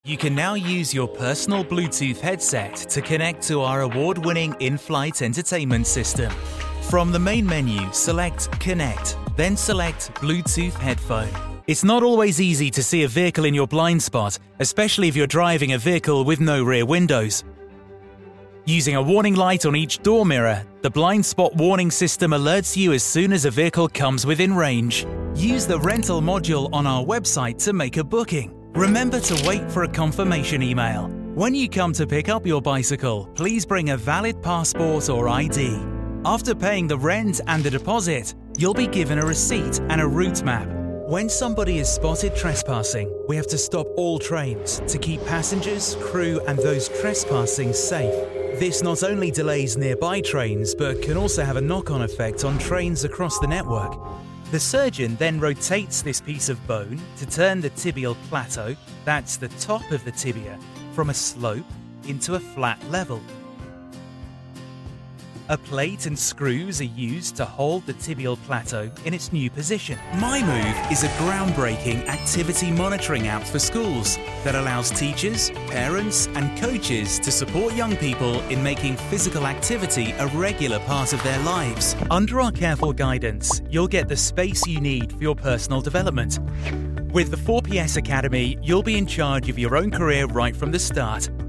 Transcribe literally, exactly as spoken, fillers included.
You can now use your personal Bluetooth headset to connect to our award-winning in-flight entertainment system. From the main menu, select Connect, then select Bluetooth headphone. It's not always easy to see a vehicle in your blind spot, especially if you're driving a vehicle with no rear windows. Using a warning light on each door mirror, the blind spot warning system alerts you as soon as a vehicle comes within range. Use the rental module on our website to make a booking. Remember to wait for a confirmation email. When you come to pick up your bicycle, please bring a valid passport or I D. After paying the rent and the deposit, you'll be given a receipt and a route map. When somebody is spotted trespassing, we have to stop all trains to keep passengers, crew and those trespassing safe. This not only delays nearby trains, but can also have a knock-on effect on trains across the network. The surgeon then rotates this piece of bone to turn the tibial plateau, that's the top of the tibia, from a slope into a flat level. A plate and screws are used to hold the tibial plateau in its new position. MyMove is a groundbreaking activity monitoring app for schools that allows teachers, parents and coaches to support young people in making physical activity a regular part of their lives. Under our careful guidance, you'll get the space you need for your personal development. With the four P S Academy, you'll be in charge of your own career right from the start.